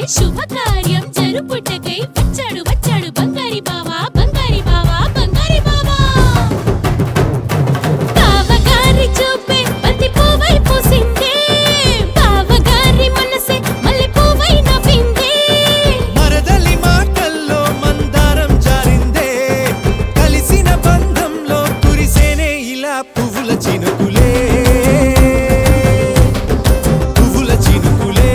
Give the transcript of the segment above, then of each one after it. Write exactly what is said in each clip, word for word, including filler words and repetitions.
శుభకార్యం జరుపుటకై వచ్చాడు వచ్చాడు బంగారి బావా బంగారి బావా బంగారి బావా బావగారి చూపే బంతి పువ్వై పూసిందే బావగారి మనసే మల్లె పువ్వై నవ్విందే మరదలి మాటల్లో మందారం జారిందే కలిసిన బంధంలో కురిసేనే ఇలా పువ్వుల చినుకులే పువ్వుల చినుకులే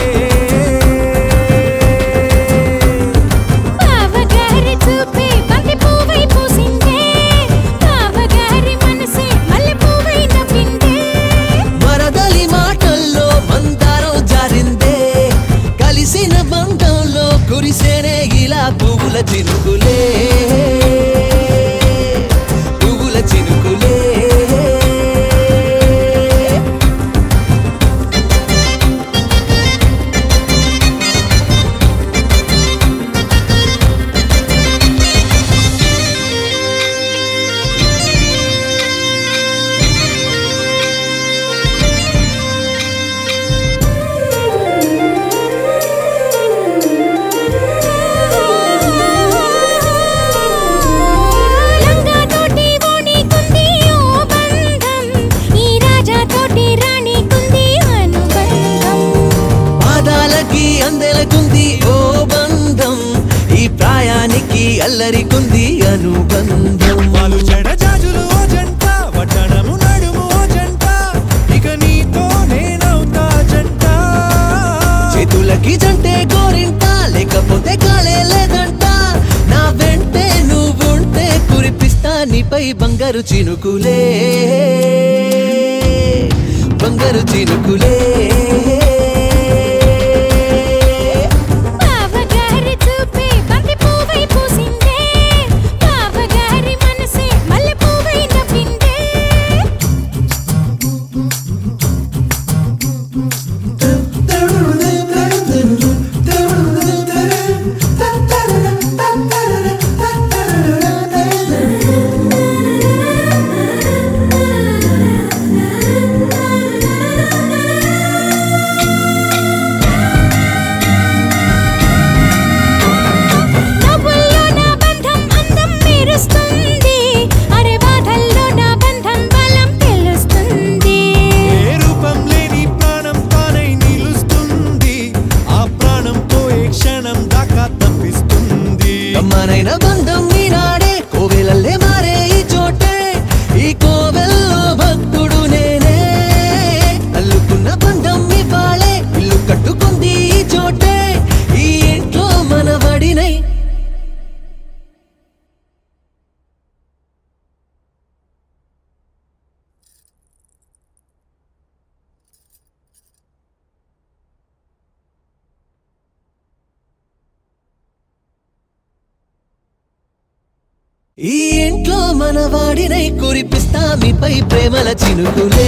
బావగారి చూపే బంతి పువ్వై పూసిందే బావగారి మనసే మల్లె పువ్వై నవ్విందే మరదలి మాటల్లో మందారం జారిందే కలిసిన బంధంలో కురిసేనే ఇలా పువ్వుల చినుకులే పువ్వుల చినుకులే లంగా తోటి ఓణి కుంది ఓ బంధం ఈ రాజా తోటి రాణి కుంది అనుబంధం పాదాలకి అందెలకుంది ఓ బంధం ఈ ప్రాయానికి అల్లరికుంది అనుబంధం వాళ్ళు జడజాజులు ఓ జంట వడ్డనము నడుము ఓ జంట ఇక నీతో నేనవుతా జంట చేతులకి జంటే గోరింట లేకపోతే కాలే లేదంట నా వెంటే నువ్వుంటే కురిపిస్తా నీపై బంగారు చినుకులే బంగారు చినుకులే బావగారి చూపే బంతి పువ్వై పూసిందే బావగారి మనసే మల్లె పువ్వై నవ్విందే నవ్వుల్లో నా బంధం అందం మెరుస్తుంది అరే బాధల్లో నా బంధం బలం తెలుస్తుంది ఏ రూపం లేని ప్రాణం తానై నిలుస్తుంది ఆ ప్రాణం పోయే క్షణం దాకా తప్పిస్తుంది అమ్మనైన బంధం ఈనాడే కోవెలల్లే మారే ఈ చోటే ఈ కోవెల్లో భక్తుడు నేనే అల్లుకున్న బంధం ఇవాళే ఇల్లు కట్టుకుంది ఈ చోటే ఈ ఇంట్లో మనవడినై ఈ ఇంట్లో మనవాడినై కురిపిస్తా మీపై ప్రేమల చినుకులే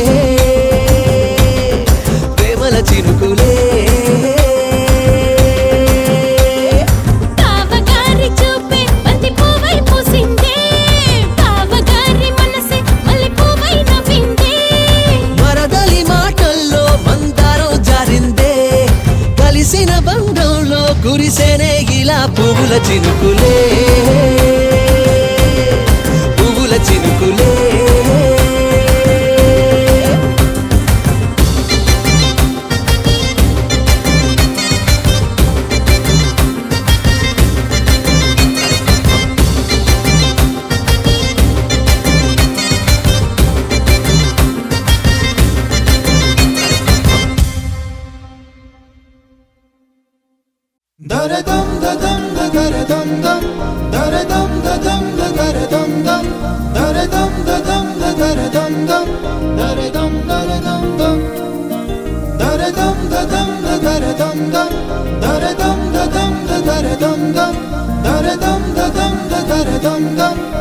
ప్రేమల చినుకులే బావగారి చూపే బంతి పువ్వై పూసిందే బావగారి మనసే మల్లె పువ్వై నవ్విందే మరదలి మాటల్లో మందారం జారిందే కలిసిన బంధంలో కురిసేనే ఇలా పువ్వుల చినుకులే పువ్వుల చినుకులే దరదం దదం దరదం దం దరదం దదం దరదం దం దరదం దదం దరదం దం దరదం దరదం దం దరదం దదం దరదం దం దరదం దదం దరదం దం దరదం దదం దరదం దం